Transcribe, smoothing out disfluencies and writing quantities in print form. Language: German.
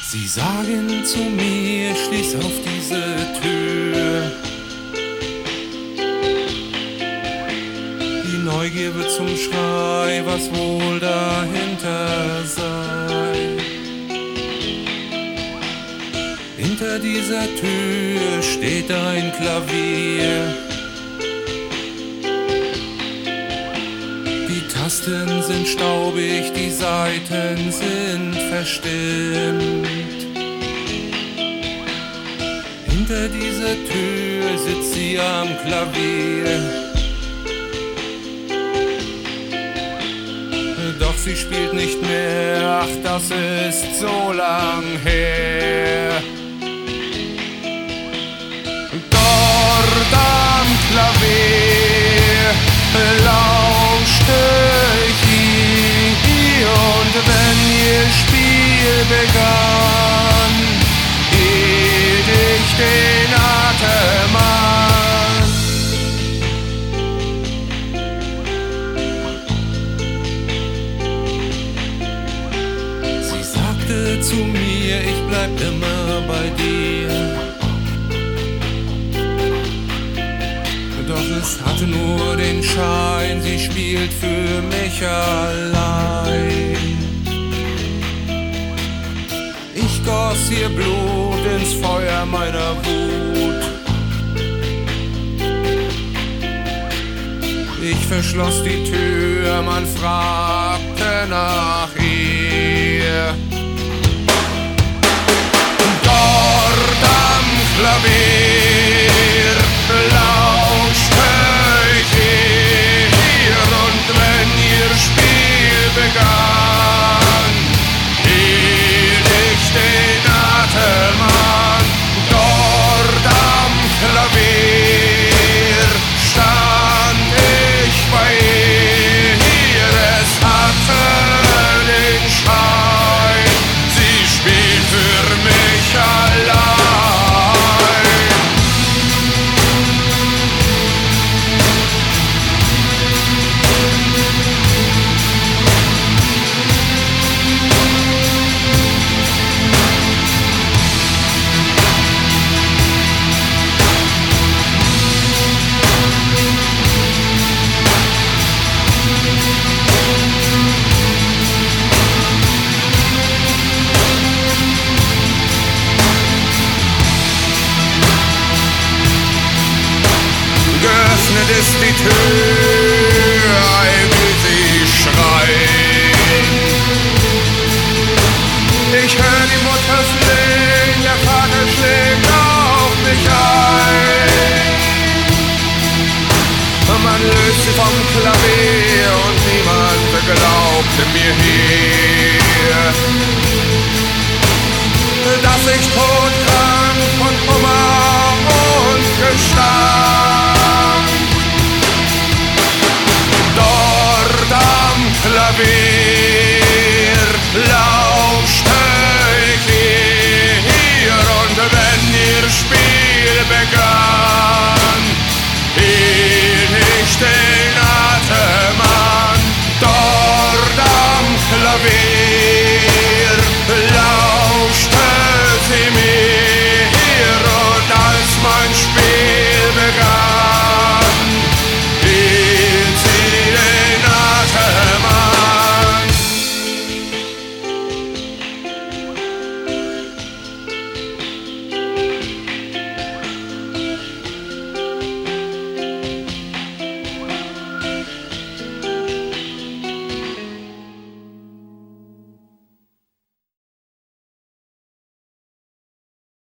Sie sagen zu mir, schließ auf diese Tür. Die Neugier wird zum Schrei, was wohl dahinter sei. Hinter dieser Tür steht ein Klavier. Die Tasten sind staubig, die Saiten sind verstimmt. Hinter dieser Tür sitzt sie am Klavier. Doch sie spielt nicht mehr, ach, das ist so lang her. Dort am Klavier lauschte ich ihr, und wenn ihr Spiel begann, hielt ich den Atem an. Sie sagte zu mir, ich bleib immer bei dir. Doch es hatte nur den Schein, sie spielt für mich allein. Ich goss ihr Blut ins Feuer meiner Wut. Ich verschloss die Tür, man fragte nach ihr. Dort am Klavier lauschte ich ihr, und wenn ihr Spiel begann, hielt ich den Atem an. Dort am Klavier stand ich bei ihr, es hatte den Schein, sie spielt für mich allein. Geöffnet ist die Tür, ei, wie sie schreit. Ich hör die Mutter flehen, der Vater schlägt auf mich ein. Man löst sie vom Klavier und niemand glaubte mir hier, dass ich tot